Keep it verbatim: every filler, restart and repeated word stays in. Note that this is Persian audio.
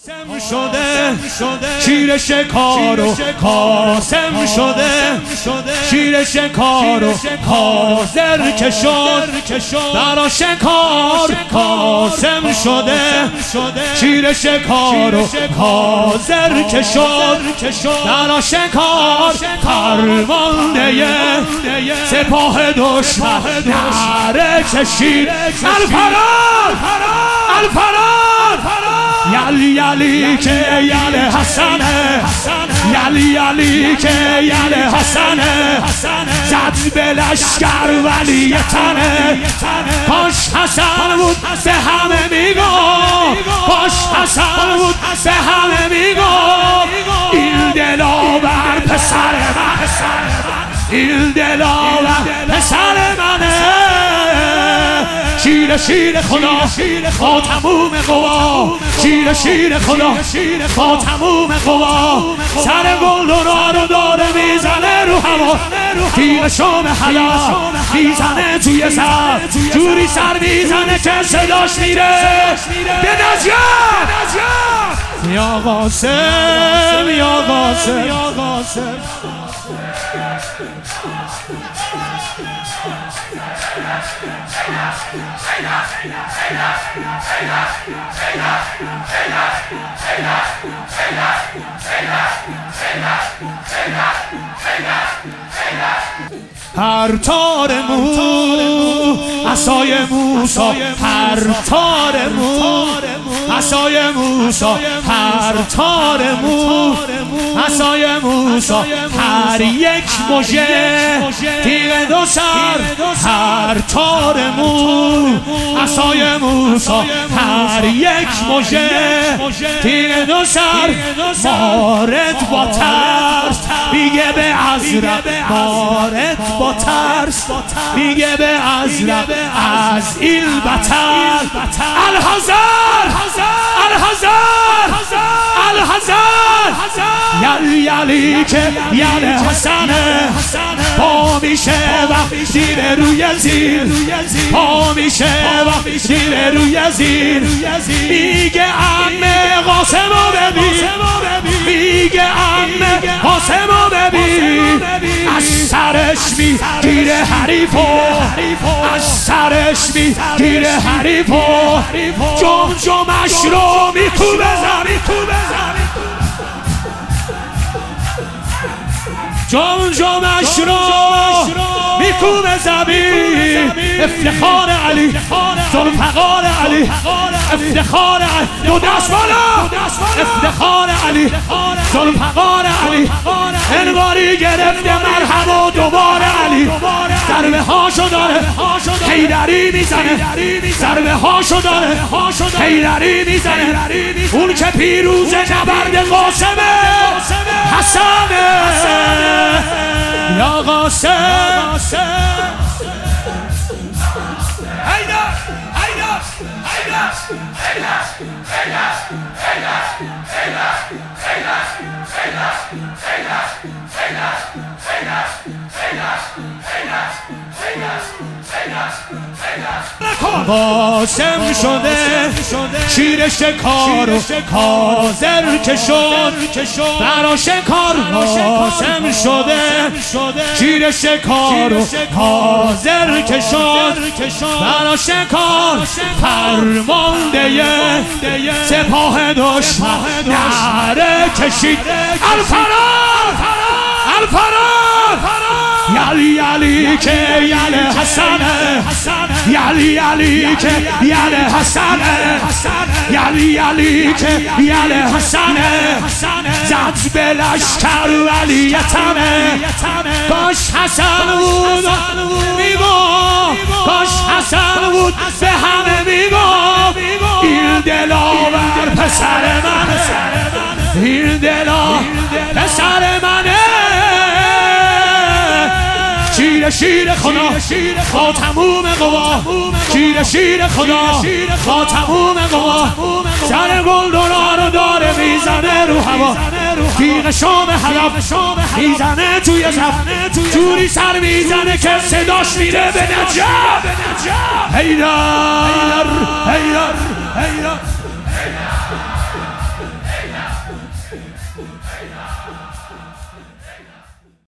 قاسم شده شیر شکار و قاسم شده شیر شکار و حاضر که شد برا شکار. قاسم شده شیر شکار و حاضر که شد برا شکار. پرونده سپاه دشمن نعره کشید الفرار الفرار. یلی یلی که یل حسنه یلی یلی که یل حسنه زد به لشکر ولی تنه. کاش حسن بود به همه میگو کاش حسن بود به همه میگو این دلاور پسر من این دلاور پسر منه. شیر شیر خدا با تموم قوا شیر شیر خدا با تموم قوا سر گلدنا رو داره میزنه رو هوا. تیغ شام حیا میزنه توی سر جوری سر میزنه که صداش میره به نجات. یا قاسم یا قاسم یا قاسم هر تار مو عصای موسی هر تار مو عصای موسی هر تار مو عصای موسی هر یک مژه تیغ دو سر هر تار مو عصای موسی هر یک مژه تیغ دو سر. مارد با ترس میگه به عزرا مارد با ترس میگه به عزرا از این بتر الحذر الحذر الحذر. یلی یلی که یل حسنه پا میشه وقتی به روی زیر پا میشه وقتی به روی زیر میگه عمه قاسمو ببین میگه عمه قاسمو ببین از سرش میگیره حریفو از سرش میگیره حریفو جمجمش رو میکوبه زمین جمجمش رو میکوبه زمین. افتخار علی ذوالفقار علی افتخار علی دو دست بالا افتخار علی ذوالفقار علی انواری گرفته مرهم و دوباره علی ضربه هاشو داره حیدری میزنه ضربه هاشو داره حیدری میزنه. اون که پیروز نبرد قاسمه حسنه یا قاسم. حیدر حیدر حیدر قاسم شده شیر شکار و حاضر که شد برا شکار. قاسم شده شیر شکار و حاضر که شد برا شکار. فرمانده سپاه دشمن نعره کشید الفرار الفرار. یلی یلی که یل حسنه یلی یلی که یل حسنه یلی یلی که یل حسنه زد به لشکر ولی تنه. کاش حسن بود میگو کاش حسن بود به همه میگو این دلاور پسر منه این دلاور پسر منه. شیر شیر خدا با تموم قوا شیر شیر خدا با تموم قوا سر گلدنا رو داره میزنه رو هوا. تیغ شام حلب میزنه توی زف جوری سر میزنه که صداش میره به نجات. حیدر حیدر حیدر